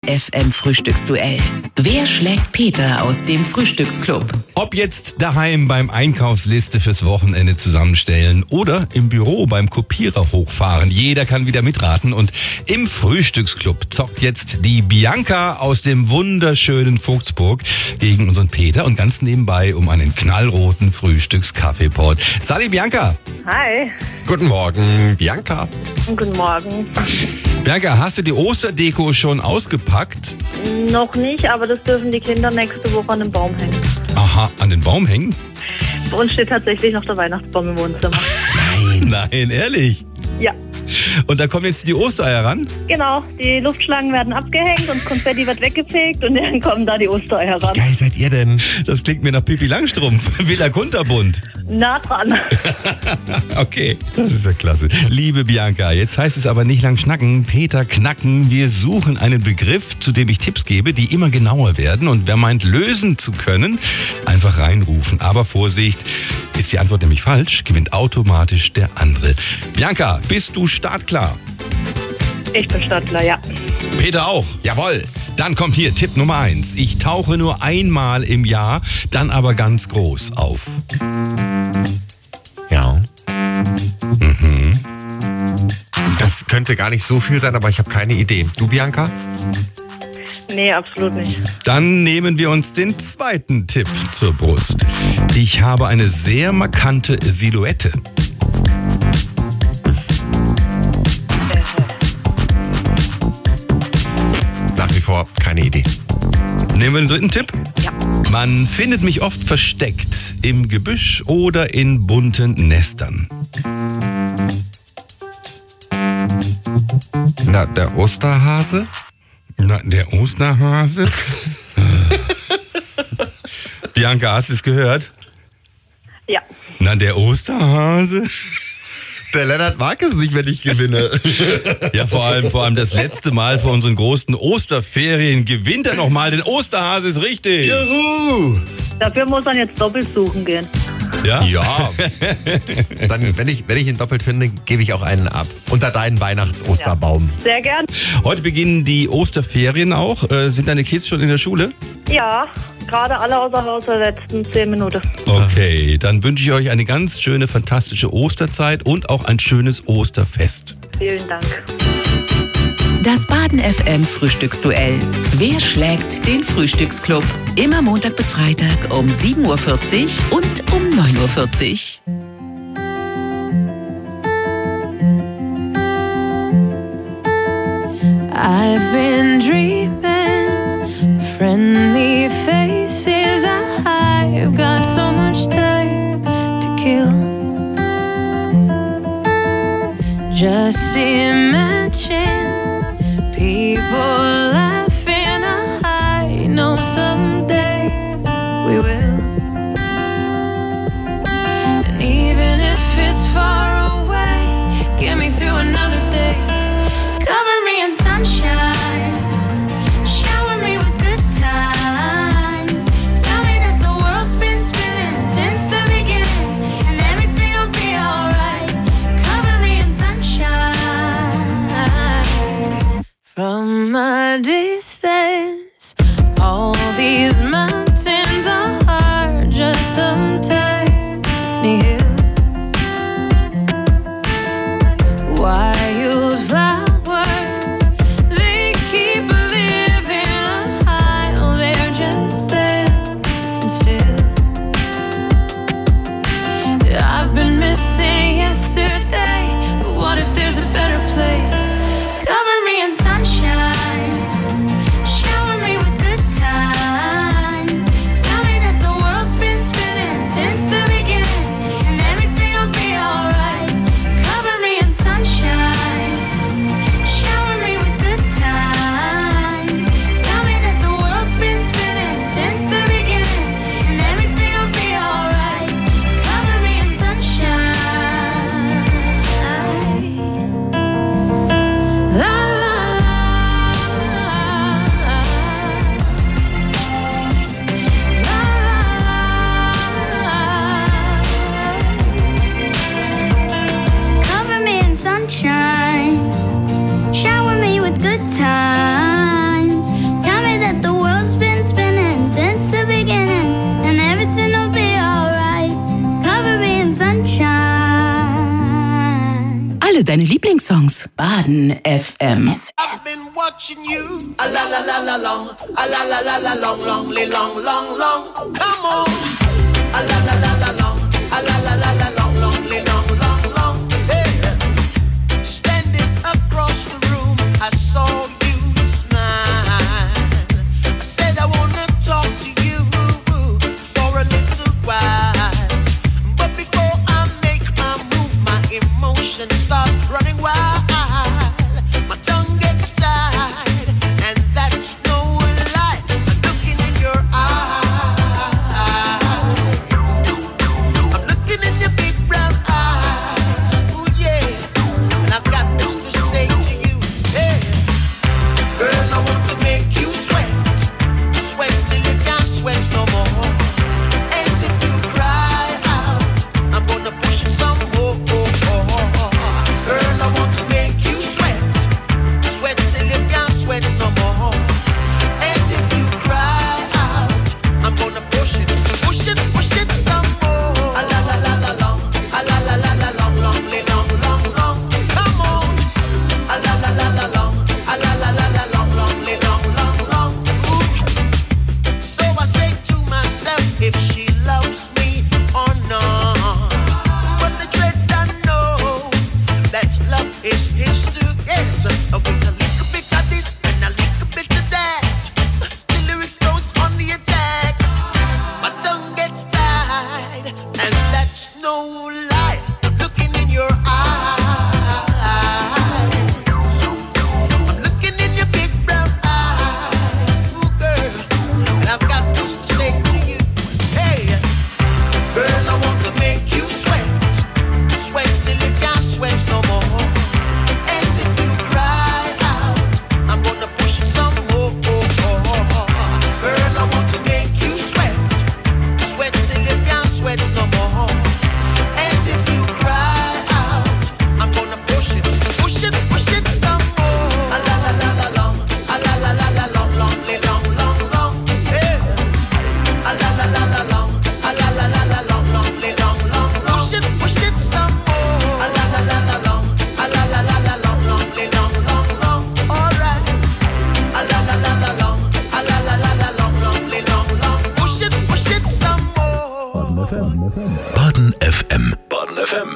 FM Frühstücksduell. Wer schlägt Peter aus dem Frühstücksclub? Ob jetzt daheim beim Einkaufsliste fürs Wochenende zusammenstellen oder im Büro beim Kopierer hochfahren. Jeder kann wieder mitraten und im Frühstücksclub zockt jetzt die Bianca aus dem wunderschönen Vogtsburg gegen unseren Peter und ganz nebenbei um einen knallroten Frühstückskaffeepot. Sali Bianca. Hi. Guten Morgen, Bianca. Guten Morgen. Bianca, hast du die Osterdeko schon ausgepackt? Noch nicht, aber das dürfen die Kinder nächste Woche an den Baum hängen. Aha, an den Baum hängen? Bei uns steht tatsächlich noch der Weihnachtsbaum im Wohnzimmer. Nein, ehrlich? Ja, Und da kommen jetzt die Ostereier ran? genau. Die Luftschlangen werden abgehängt und das Konfetti wird weggefegt und dann kommen da die Ostereier ran. Geil seid ihr denn? Das klingt mir nach Pippi Langstrumpf, Villa Kunterbund. Nah dran. Okay, das ist ja klasse. Liebe Bianca, jetzt heißt es aber nicht lang schnacken, Peter knacken. Wir suchen einen Begriff, zu dem ich Tipps gebe, die immer genauer werden. Und wer meint, lösen zu können, einfach reinrufen. Aber Vorsicht, ist die Antwort nämlich falsch, gewinnt automatisch der andere. Bianca, bist du startklar? Ich bin startklar, ja. Peter auch. Jawohl. Dann kommt hier Tipp Nummer 1. Ich tauche nur einmal im Jahr, dann aber ganz groß auf. Ja. Das könnte gar nicht so viel sein, aber ich habe keine Idee. Du, Bianca? Nee, absolut nicht. Dann nehmen wir uns den zweiten Tipp zur Brust. Ich habe eine sehr markante Silhouette. Nach wie vor keine Idee. Nehmen wir den dritten Tipp? Ja. Man findet mich oft versteckt im Gebüsch oder in bunten Nestern. Na, der Osterhase? Na, der Osterhase? Bianca, hast du es gehört? Ja. Na, der Osterhase? Der Lennart mag es nicht, wenn ich gewinne. Ja, vor allem das letzte Mal vor unseren großen Osterferien gewinnt er nochmal. Den Osterhase ist richtig. Juhu! Dafür muss man jetzt doppelt suchen gehen. Ja? Ja. Dann, wenn ich ihn doppelt finde, gebe ich auch einen ab. Unter deinen Weihnachts-Osterbaum. Sehr gern. Heute beginnen die Osterferien auch. Sind deine Kids schon in der Schule? Ja, gerade alle außer Haus der letzten 10 Minuten. Okay, dann wünsche ich euch eine ganz schöne, fantastische Osterzeit und auch ein schönes Osterfest. Vielen Dank. Das Baden FM Frühstücksduell. Wer schlägt den Frühstücksclub? Immer Montag bis Freitag um 7.40 Uhr und um 9.40 Uhr. I've been dreaming, friendly faces. I've got so much time to kill. Just imagine people laughing. I know someday we will. And even if it's far away, get me through another day. Cover me in sunshine, shower me with good times. Tell me that the world's been spinning since the beginning, and everything will be alright. Cover me in sunshine. From a distance, all these mountains are just some tiny hills. Wildflowers, they keep living high. Oh, they're just there and still. I've been missing yesterday, but what if there's a better place? Cover me in sunshine, shower me with good times. Tell me that the world's been spinning since alle deine Lieblingssongs. Baden FM. I've been watching you. A la la la la long. A la la la la long, long, long, long, long. Come on. A la la la la long. A la la la la long, long, long, long, long. Hey. Standing across the room, I saw you smile. I said I wanna talk to you for a little while. But before I make my move, my emotions start running wild. My tongue gets tied, and that's no lie. I'm looking in your eyes. I'm looking in your big brown eyes. Ooh, yeah. And I've got this to say to you. Hey, girl, I want to make you sweat. Sweat till you can't sweat no more. And if you cry out, I'm gonna push it some more. Girl, I want to make you sweat. Sweat till you can't sweat no more. And if you cry out, I'm gonna push it some more. A la la la la long, a la la la la long, long, long, long, long. Come on. A la la la la long, a la la la la long, long, long, long, long. Ooh. So I say to myself, if she loves me or not. But the dread I know that love is his to get. With a little bit of this and a little bit of that, the lyrics goes on the attack. My tongue gets tied, and that's no lie. I'm looking in your eyes. I'm looking in your big brown eyes. Ooh, girl, and I've got this to say to you. Hey, girl, I want to make you sweat. Sweat till you can't sweat no more. And if you cry out, I'm gonna push it some more. Girl, I want to make you sweat. Sweat till you can't sweat no more. And if you cry out, I'm gonna push it some more. A la la la la long, a la la la la long, long, long, long, long. Hey. A la la la la long, a la la la la long, long, long, long, long. Push it some more. A la la la la long, a la la la la long, long, long, long, long. All right. A la la la la long, a la la la la long, long, long, long. Push it some more. Baden FM. Baden FM.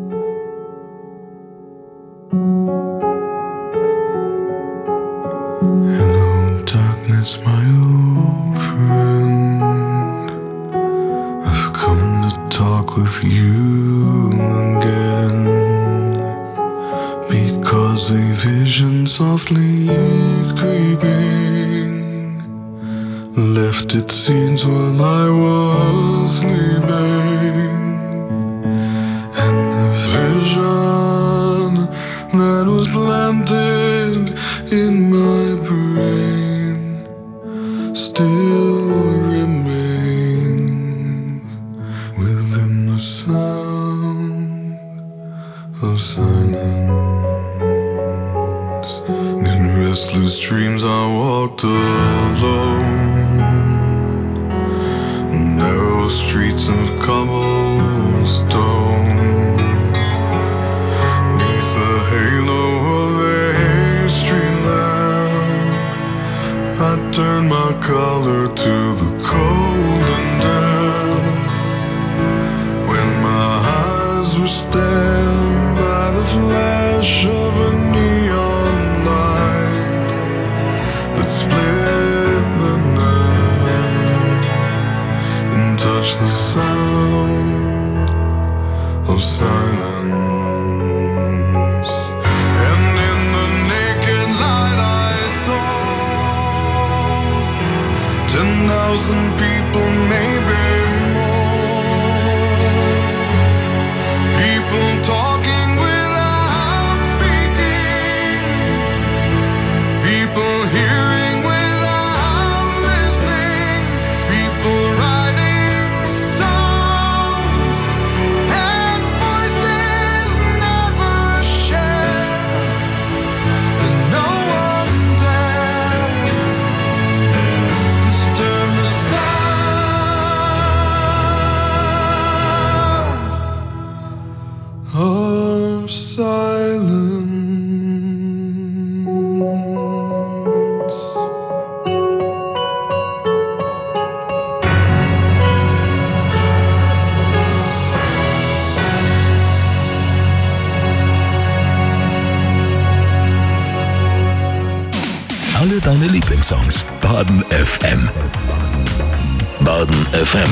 Hello, darkness, my old friend. I've come to talk with you again, because a vision softly creeping left its seeds while I was sleeping. And the vision that was planted in my brain still remains within the sound of silence. In restless dreams I walked alone, narrow streets of cobblestone. Neath the halo of a street lamp, I turned my collar to the cold and damp. When my eyes were stabbed by the flash of a neon light that split the night and touched the sound of silence. And in the naked light I saw 10,000 people, maybe more. People talking without speaking. People hearing without listening. People writing songs and voices never shared. And no one dared disturb the sound Lieblingssongs. Baden FM. Baden FM.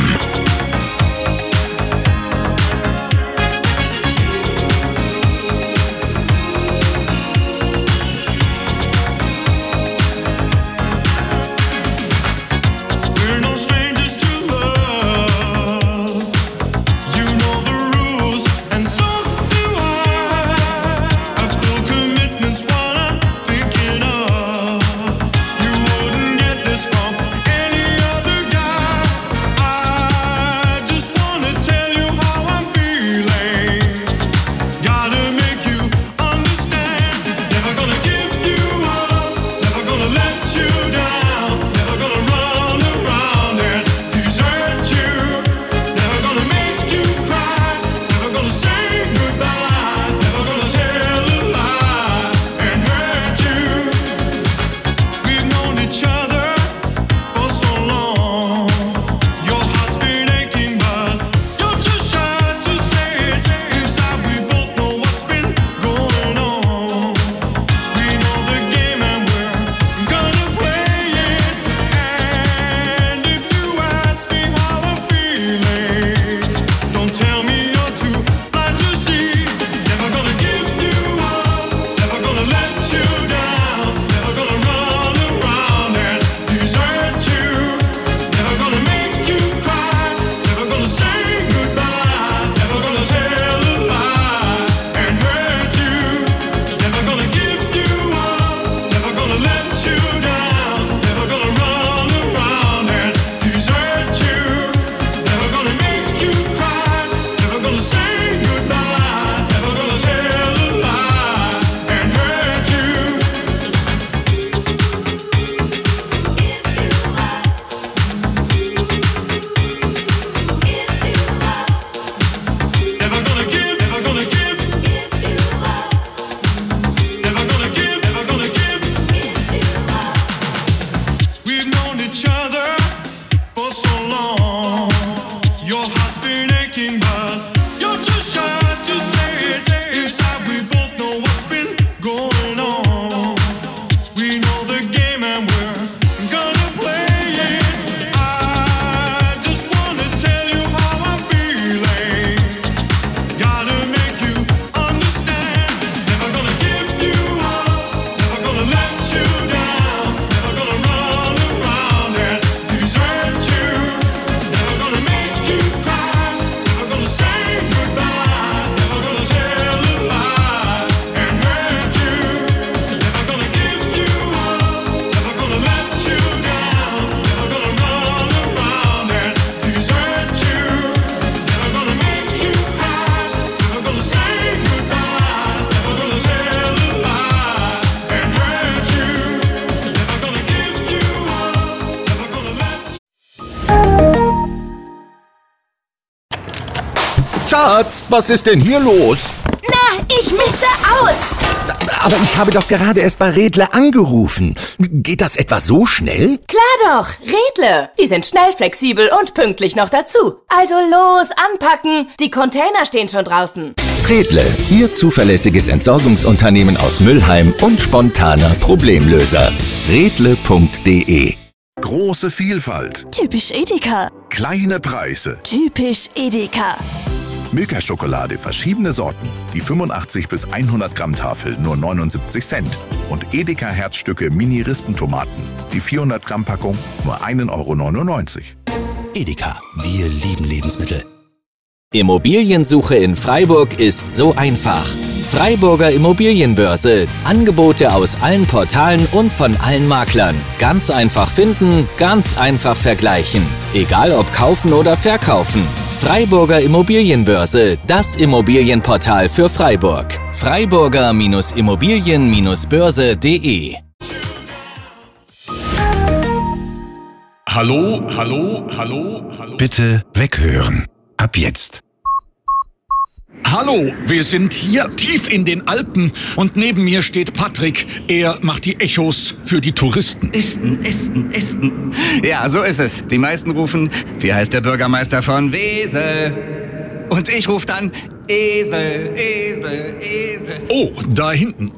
We're no strangers to love. You know the rules, and so do I. I've still commitments, what I'm thinking of. You wouldn't get this from any other guy. I just wanna tell you how I'm feeling. Gotta make you understand. Never gonna give you up. Never gonna let you down. Never gonna run around and desert you. Never gonna make you cry. Never gonna say goodbye. Never gonna tell a lie and hurt you. We've known each other for so long. Your heart's been aching, but you're too shy to say it. Inside we both know what's been going on. We know the game and we're gonna play it. And if you ask me how I'm feeling, don't tell me you're too blind to see. Never gonna give you up. Never gonna let you down. Never gonna run around and desert you. Never gonna make you cry. Never gonna say goodbye. Never gonna tell a lie and hurt you. Never gonna give you up. Never gonna let you down. Never gonna run around and desert you. Never gonna make you cry. Never gonna say goodbye. Never gonna tell a lie and hurt you. Never gonna give, never gonna give. Never gonna give, never gonna give. We've known each other for so long. Your heart's been aching, but you're too shy to say it. Inside we both know what's been going on. We know the game and we're gonna play it. I just wanna tell you how I'm feeling. Gotta make you understand. Never gonna give you up. Never gonna let you down. Never gonna run around and desert you. Never gonna make you cry. Never gonna say goodbye. Never gonna tell a lie and hurt you. Never gonna give you up. Never gonna let you down. Never gonna run around and desert you. Never gonna make you cry. Never gonna say goodbye. Never gonna tell a lie and hurt you. Never gonna give you up. Never gonna let Schatz, was ist denn hier los? Na, ich misste aus. Aber ich habe doch gerade erst bei Redle angerufen. Geht das etwa so schnell? Klar doch, Redle. Die sind schnell, flexibel und pünktlich noch dazu. Also los, anpacken. Die Container stehen schon draußen. Redle, Ihr zuverlässiges Entsorgungsunternehmen aus Mülheim und spontaner Problemlöser. Redle.de. Große Vielfalt, Typisch Edeka. kleine Preise. Typisch Edeka. Milka-Schokolade, verschiedene Sorten. Die 85 bis 100 Gramm Tafel nur 79 Cent. Und Edeka Herzstücke Mini-Rispentomaten. Die 400 Gramm Packung nur 1,99 €. Edeka, wir lieben Lebensmittel. Immobiliensuche in Freiburg ist so einfach. Freiburger Immobilienbörse. Angebote aus allen Portalen und von allen Maklern. Ganz einfach finden, ganz einfach vergleichen. Egal ob kaufen oder verkaufen. Freiburger Immobilienbörse, das Immobilienportal für Freiburg. Freiburger-Immobilien-Börse.de. Hallo, hallo, hallo, hallo. Bitte weghören. Ab jetzt. Hallo, wir sind hier tief in den Alpen und neben mir steht Patrick. Er macht die Echos für die Touristen. Esten. Ja, so ist es. Die meisten rufen, wie heißt der Bürgermeister von Wesel? Und ich rufe dann, Esel. Oh, da hinten.